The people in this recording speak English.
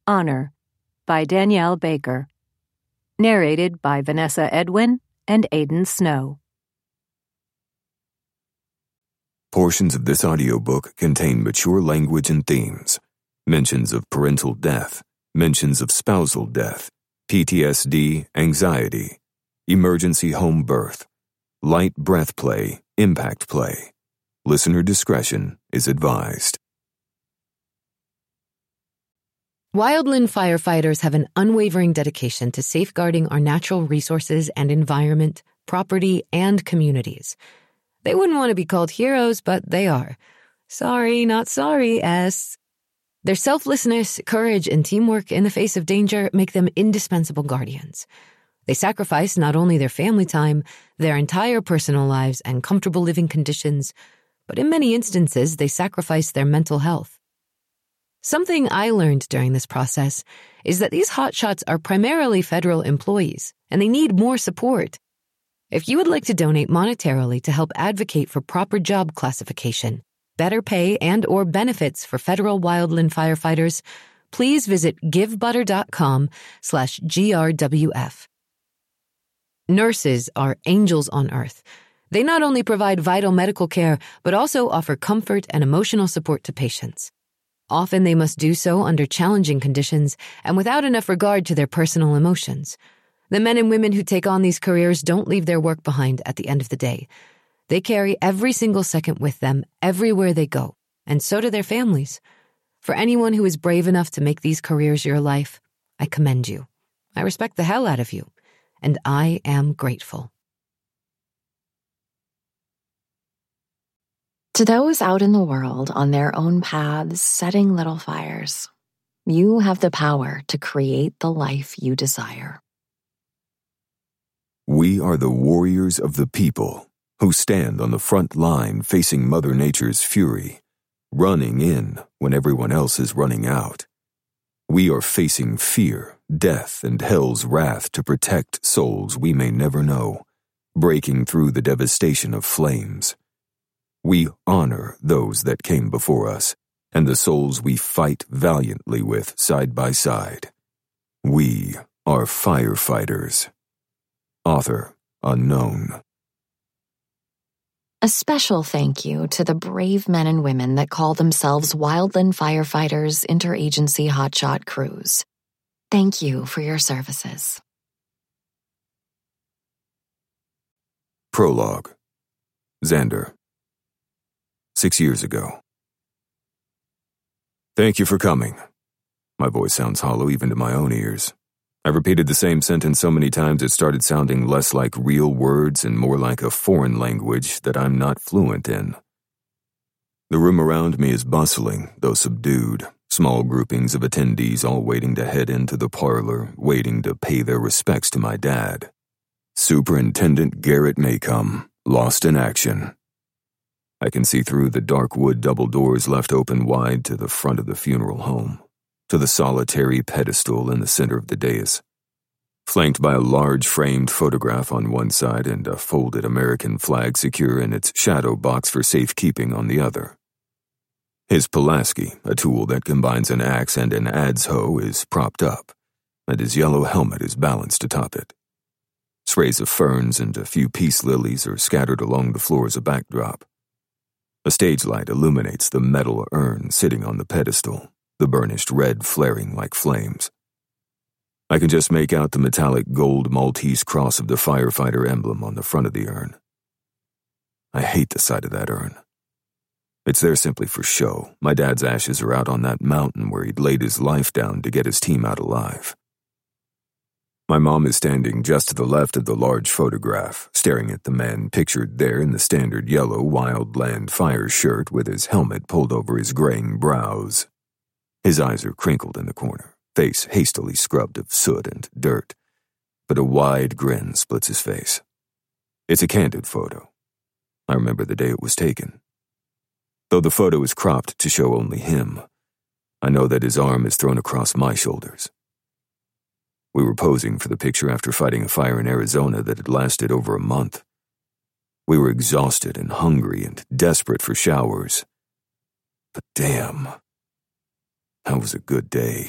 Honor by Danielle Baker. Narrated by Vanessa Edwin and Aidan Snow. Portions of this audiobook contain mature language and themes, mentions of parental death, mentions of spousal death, PTSD, anxiety, emergency home birth, light breath play, impact play. Listener discretion is advised. Wildland firefighters have an unwavering dedication to safeguarding our natural resources and environment, property, and communities. They wouldn't want to be called heroes, but they are. Sorry, not sorry, S. Their selflessness, courage, and teamwork in the face of danger make them indispensable guardians. They sacrifice not only their family time, their entire personal lives and comfortable living conditions, but in many instances, they sacrifice their mental health. Something I learned during this process is that these hotshots are primarily federal employees, and they need more support. If you would like to donate monetarily to help advocate for proper job classification, better pay, and/or benefits for federal wildland firefighters, please visit givebutter.com/GRWF. Nurses are angels on earth. They not only provide vital medical care, but also offer comfort and emotional support to patients. Often they must do so under challenging conditions and without enough regard to their personal emotions. The men and women who take on these careers don't leave their work behind at the end of the day. They carry every single second with them everywhere they go, and so do their families. For anyone who is brave enough to make these careers your life, I commend you. I respect the hell out of you, and I am grateful. To those out in the world on their own paths, setting little fires, you have the power to create the life you desire. We are the warriors of the people who stand on the front line facing Mother Nature's fury, running in when everyone else is running out. We are facing fear, death, and hell's wrath to protect souls we may never know, breaking through the devastation of flames. We honor those that came before us, and the souls we fight valiantly with side by side. We are firefighters. Author unknown. A special thank you to the brave men and women that call themselves Wildland Firefighters Interagency Hotshot Crews. Thank you for your services. Prologue. Xander. 6 years ago. Thank you for coming. My voice sounds hollow even to my own ears. I've repeated the same sentence so many times it started sounding less like real words and more like a foreign language that I'm not fluent in. The room around me is bustling, though subdued. Small groupings of attendees all waiting to head into the parlor, waiting to pay their respects to my dad. Superintendent Garrett Maycomb, lost in action. I can see through the dark wood double doors left open wide to the front of the funeral home, to the solitary pedestal in the center of the dais, flanked by a large framed photograph on one side and a folded American flag secure in its shadow box for safekeeping on the other. His Pulaski, a tool that combines an axe and an adze hoe, is propped up, and his yellow helmet is balanced atop it. Sprays of ferns and a few peace lilies are scattered along the floor as a backdrop. A stage light illuminates the metal urn sitting on the pedestal, the burnished red flaring like flames. I can just make out the metallic gold Maltese cross of the firefighter emblem on the front of the urn. I hate the sight of that urn. It's there simply for show. My dad's ashes are out on that mountain where he'd laid his life down to get his team out alive. My mom is standing just to the left of the large photograph, staring at the man pictured there in the standard yellow Wildland Fire shirt with his helmet pulled over his graying brows. His eyes are crinkled in the corner, face hastily scrubbed of soot and dirt, but a wide grin splits his face. It's a candid photo. I remember the day it was taken. Though the photo is cropped to show only him, I know that his arm is thrown across my shoulders. We were posing for the picture after fighting a fire in Arizona that had lasted over a month. We were exhausted and hungry and desperate for showers. But damn, that was a good day.